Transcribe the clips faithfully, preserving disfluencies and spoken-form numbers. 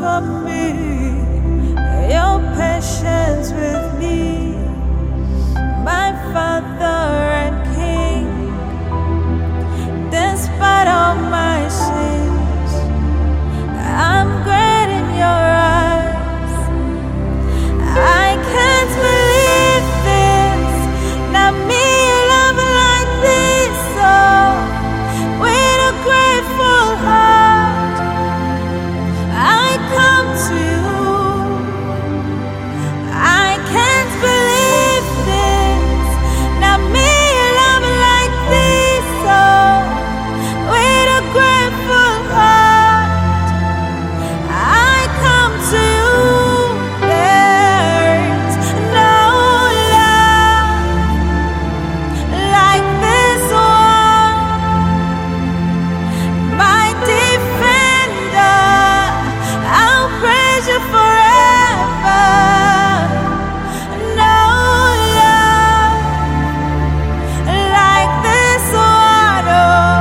for me, your patience with me, my Father and King. Despite all my sins, I'm great in your eyes. I can't believe this, not me, you love me like this. Oh, with a grateful heart, I come to you. I can't believe this, not me, you love me like this. Oh, with a grateful heart, I come to you. There's no love like this one, my defender. I'll praise you forever. No love like this one, oh,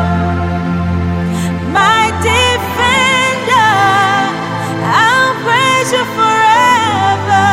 my defender. I'll praise you forever.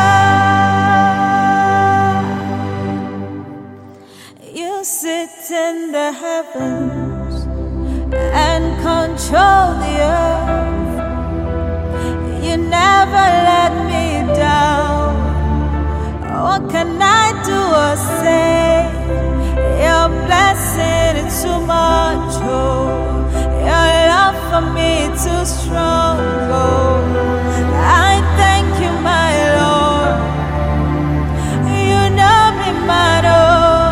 You sit in the heavens and control the earth. You never let me down. What can I do or say? Your blessing is too much, oh. Your love for me too strong, oh. I thank you, my Lord. You know me, man, oh.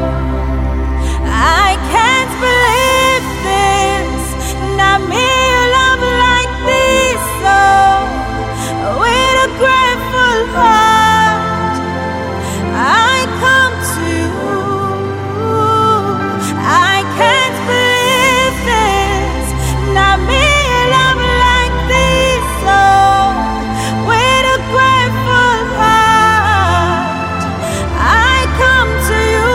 I can't believe this, not me, you love me like this. Oh, with a grateful heart, I come to you. I can't believe this, not me, you love me like this. Oh, with a grateful heart, I come to you.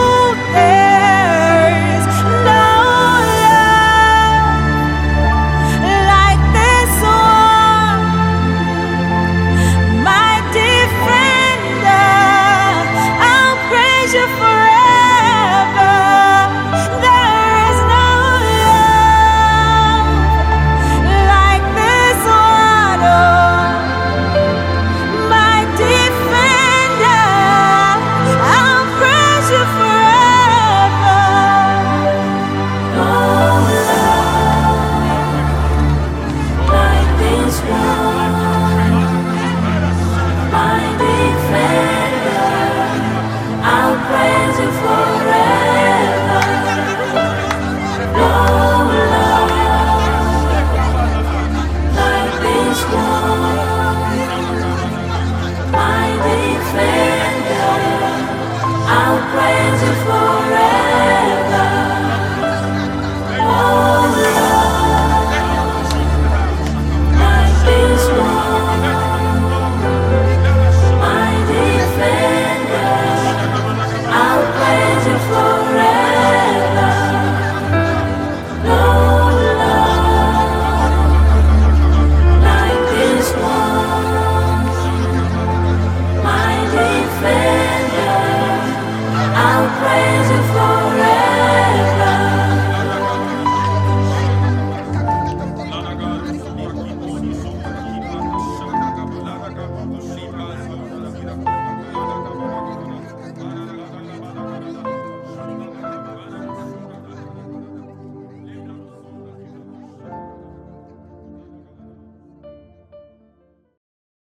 There's no love like this one, my defender. I'll praise you forever. There is no love like this one, oh, my defender. I'll praise you forever. No love like this one, my defender. I'll praise you forever. No love like this one, my defender. I'll praise you forever.